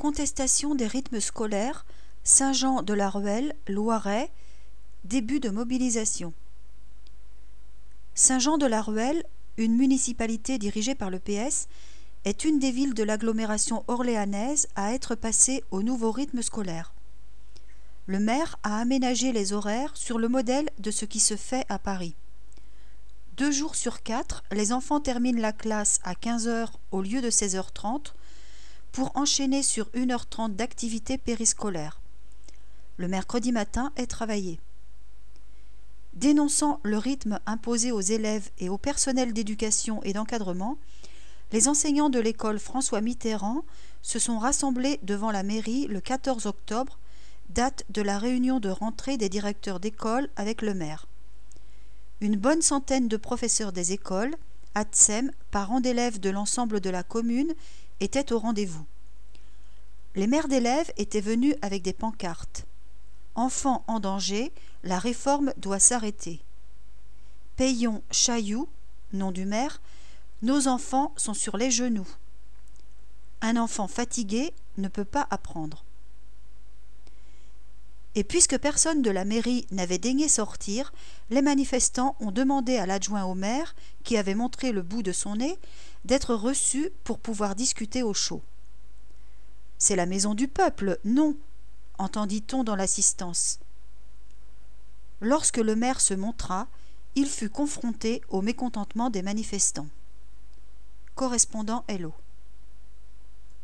Contestation des rythmes scolaires, Saint-Jean-de-la-Ruelle, Loiret, début de mobilisation. Saint-Jean-de-la-Ruelle, une municipalité dirigée par le PS, est une des villes de l'agglomération orléanaise à être passée au nouveau rythme scolaire. Le maire a aménagé les horaires sur le modèle de ce qui se fait à Paris. 2 jours sur 4, les enfants terminent la classe à 15h au lieu de 16h30 pour enchaîner sur 1h30 d'activité périscolaire. Le mercredi matin est travaillé. Dénonçant le rythme imposé aux élèves et au personnel d'éducation et d'encadrement, les enseignants de l'école François Mitterrand se sont rassemblés devant la mairie le 14 octobre, date de la réunion de rentrée des directeurs d'école avec le maire. Une bonne centaine de professeurs des écoles, ATSEM, parents d'élèves de l'ensemble de la commune, étaient au rendez-vous. Les mères d'élèves étaient venus avec des pancartes. Enfants en danger, la réforme doit s'arrêter. Payon Chailloux, nom du maire, nos enfants sont sur les genoux. Un enfant fatigué ne peut pas apprendre. Et puisque personne de la mairie n'avait daigné sortir, les manifestants ont demandé à l'adjoint au maire, qui avait montré le bout de son nez, d'être reçu pour pouvoir discuter au chaud. « C'est la maison du peuple, non !» entendit-on dans l'assistance. Lorsque le maire se montra, il fut confronté au mécontentement des manifestants. Correspondant Hello.